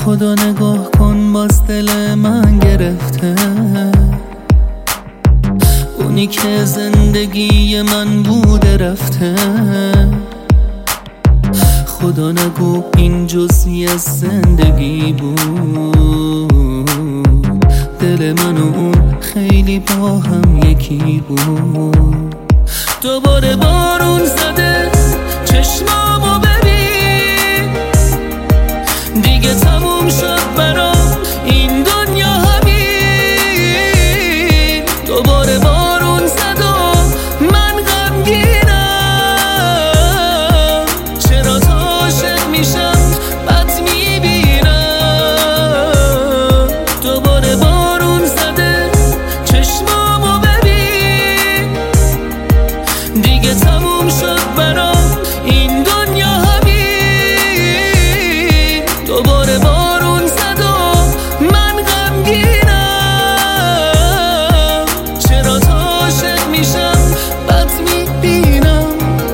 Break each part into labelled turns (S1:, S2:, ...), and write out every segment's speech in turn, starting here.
S1: خدا نگاه کن باز دل من گرفته، اونی که زندگی من بوده رفته. خدا نگو این جزئی از زندگی بود، دل من و اون خیلی با هم یکی بود. دوباره بارون زده چشمامو ببین، دیگه تموم شد برام این دنیا همین. دوباره بارون زد و من غمگینم، چرا تا عاشق میشم بد میبینم. دوباره بارون زده چشمامو ببین، دیگه تموم شد برام این دنیا همین. دوباره بارون زد و من غمگینم، چرا تا عاشق میشم بد میبینم.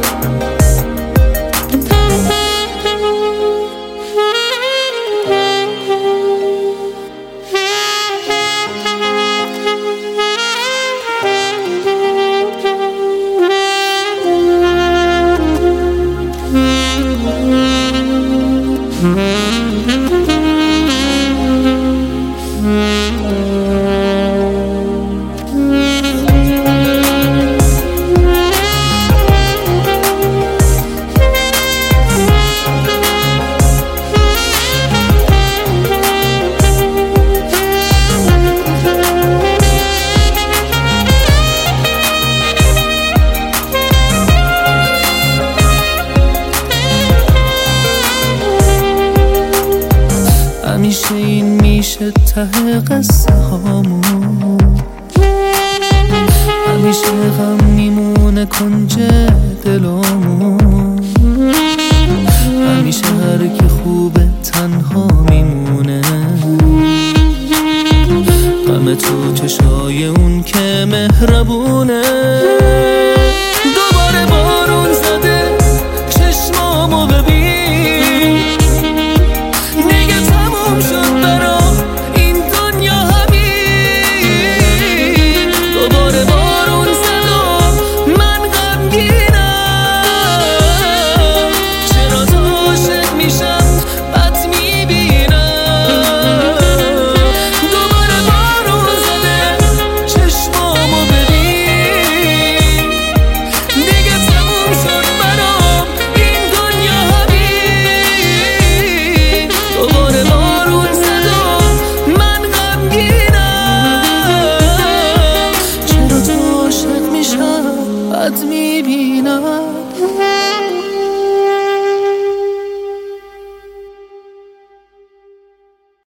S1: همیشه این میشه ته قصه هامون، همیشه غم میمونه کنج دلامون، همیشه هر کی خوبه تنها میمونه. غم تو چشای اون که مهربونه. دوباره بارون زده چشمامو ببین،